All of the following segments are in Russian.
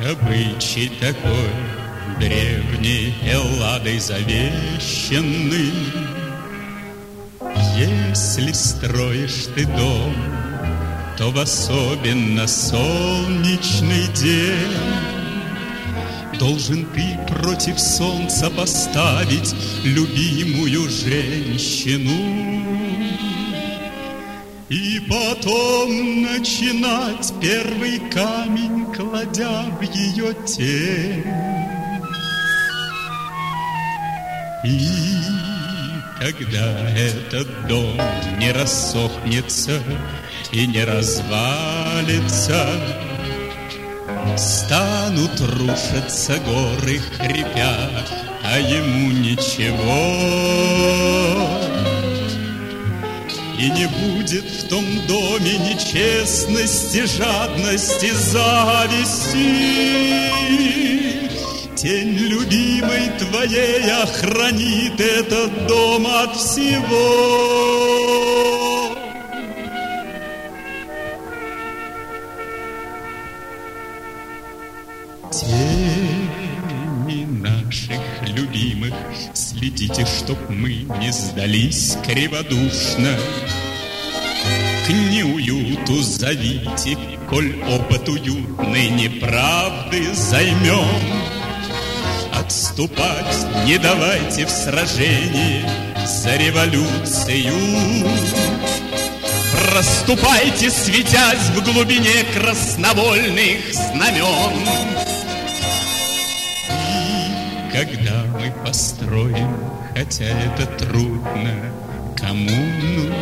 обычай такой, древней Элладой завещанный. Если строишь ты дом, то в особенно солнечный день должен ты против солнца поставить любимую женщину. И потом начинать первый камень, кладя в ее тень. И когда этот дом не рассохнется и не развалится, станут рушиться горы, хрипя, а ему ничего. И не будет в том доме ни честности, жадности, зависти. Тень любимой твоей охранит этот дом от всего. Тени наших любимых, следите, чтоб мы не сдались криводушно. К неуюту зовите, коль опыт уютной неправды займем. Отступать не давайте в сражении за революцию. Проступайте, светясь в глубине красновольных знамен. И когда мы построим, хотя это трудно, коммуну,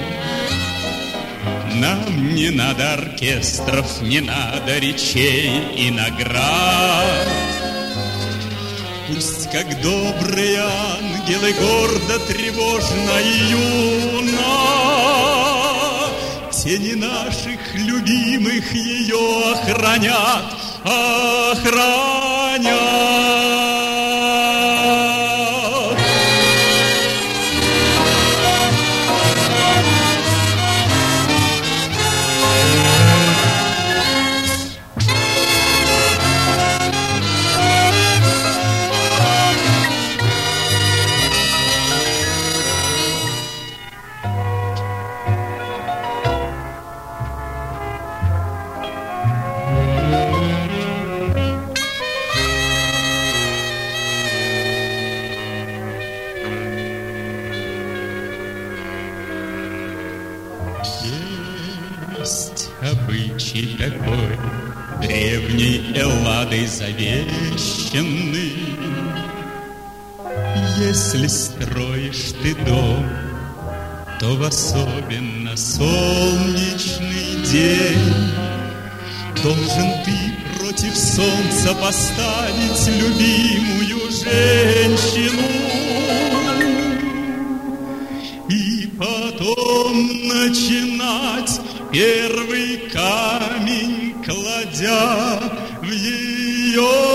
нам не надо оркестров, не надо речей и наград. Пусть, как добрые ангелы, гордо, тревожно и юно тени наших любимых ее охранят, охранят. Есть обычай такой, древней Элладой завещанный. Если строишь ты дом, то в особенно солнечный день должен ты против солнца поставить любимую женщину. И потом начинать первый камень, кладя в ее